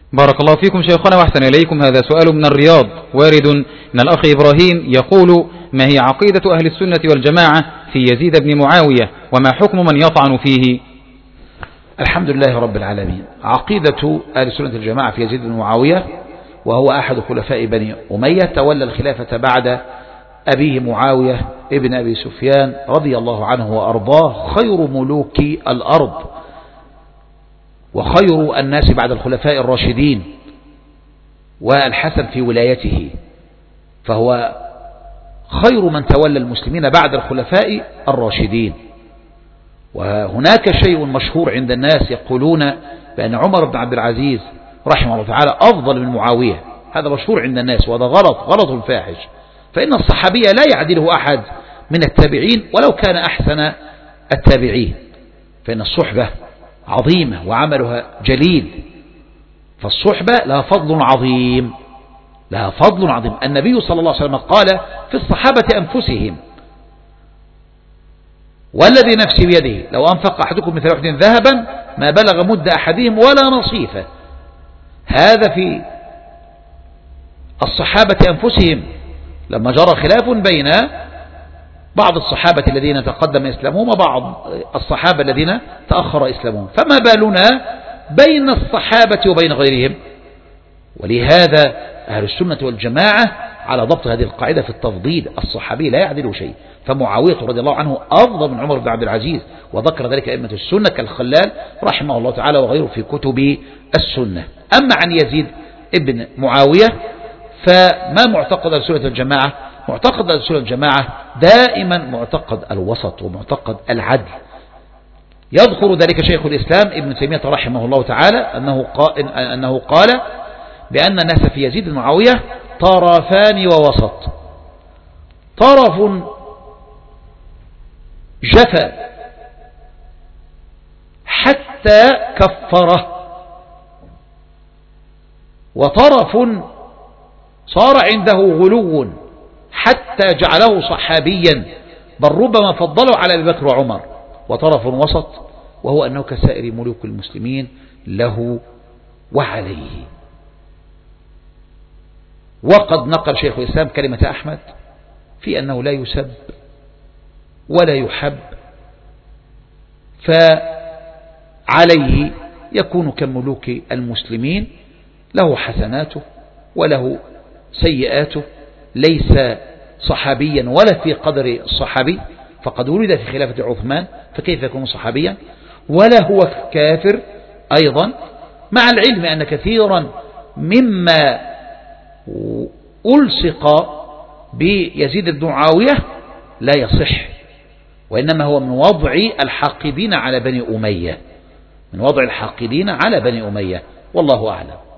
بارك الله فيكم شيخنا وأحسن إليكم. هذا سؤال من الرياض وارد من الأخ إبراهيم يقول: ما هي عقيدة أهل السنة والجماعة في يزيد بن معاوية، وما حكم من يطعن فيه؟ الحمد لله رب العالمين. عقيدة أهل السنة والجماعة في يزيد بن معاوية، وهو أحد خلفاء بني أمية، تولى الخلافة بعد أبيه معاوية ابن أبي سفيان رضي الله عنه وأرضاه، خير ملوك الأرض وخير الناس بعد الخلفاء الراشدين، والحسن في ولايته، فهو خير من تولى المسلمين بعد الخلفاء الراشدين. وهناك شيء مشهور عند الناس يقولون بأن عمر بن عبد العزيز رحمه الله تعالى أفضل من معاوية. هذا مشهور عند الناس، وهذا غلط فاحش، فإن الصحابي لا يعدله أحد من التابعين ولو كان أحسن التابعين، فإن الصحبة عظيمة وعملها جليل، فالصحبة لها فضل عظيم، لها فضل عظيم. النبي صلى الله عليه وسلم قال في الصحابة أنفسهم: والذي نفسي بيده لو أنفق أحدكم مثل أحد ذهبا ما بلغ مد أحدهم ولا نصيفه. هذا في الصحابة أنفسهم، لما جرى خلاف بين بعض الصحابة الذين تقدم إسلامهم وبعض الصحابة الذين تأخر إسلامهم، فما بالنا بين الصحابة وبين غيرهم؟ ولهذا أهل السنة والجماعة على ضبط هذه القاعدة في التفضيل، الصحابي لا يعدل شيء، فمعاوية رضي الله عنه أفضل من عمر بن عبد العزيز، وذكر ذلك أئمة السنة كالخلال رحمه الله تعالى وغيره في كتب السنة. أما عن يزيد ابن معاوية فما معتقد أهل السنة والجماعة؟ معتقد أهل السنة والجماعة دائما معتقد الوسط ومعتقد العدل. يذكر ذلك شيخ الإسلام ابن تيمية رحمه الله تعالى أنه قال بأن الناس في يزيد بن معاوية طرفان ووسط. طرف جفا حتى كفره، وطرف صار عنده غلو حتى جعله صحابيا، بل ربما فضله على أبي بكر وعمر. وطرف وسط وهو أنه كسائر ملوك المسلمين له وعليه. وقد نقل شيخ الإسلام كلمة أحمد في أنه لا يسب ولا يحب، فعليه يكون كملوك المسلمين، له حسناته وله سيئاته، ليس صحابيا ولا في قدر الصحابي، فقد ولد في خلافة عثمان فكيف يكون صحابيا؟ ولا هو كافر أيضا، مع العلم أن كثيرا مما ألصق بيزيد بن معاوية لا يصح، وإنما هو من وضع الحاقدين على بني أمية، من وضع الحاقدين على بني أمية، والله أعلم.